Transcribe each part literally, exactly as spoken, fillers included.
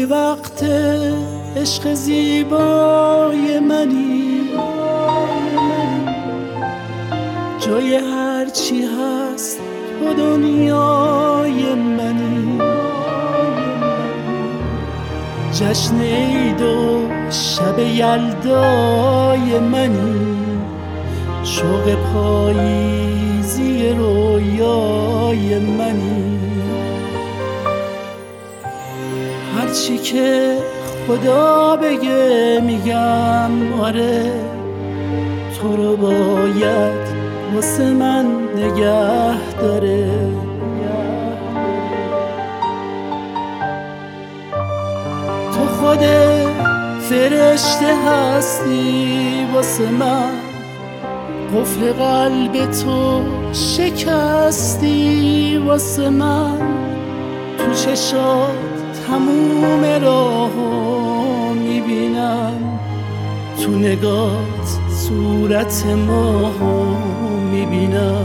وقت عشق زیبای منی، جای هرچی هست تو دنیای منی. جشن عید و شب یلدای منی، شوق پاییزی رویای منی. هرچی که خدا بگه میگم آره، تو رو باید واسه من نگه داره. تو خود فرشته هستی واسه من، قفل قلب تو شکستی واسه من. تو چشات تموم راهو میبینم، تو نگات صورت ماهو میبینم.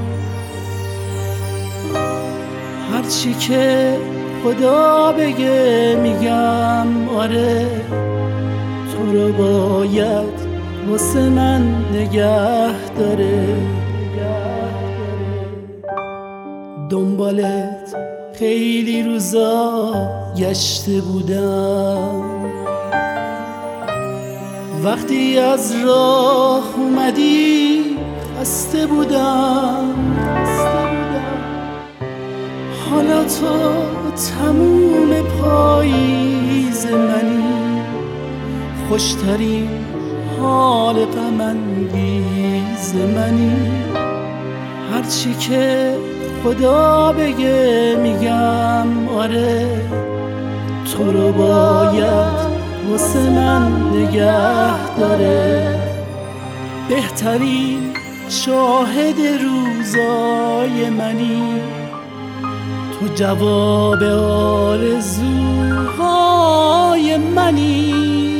هرچی که خدا بگه میگم آره، تو رو باید واسه من نگه داره. دنبالت خیلی روزا گشته بودم، وقتی از راه اومدی خسته بودم. حالا تو تموم پاییز منی، خوشترین حال غم انگیز منی. هرچی که خدا بگه میگم آره، تو رو باید واسه من نگه داره. بهترین شاهد روزای منی، تو جواب آرزوهای منی.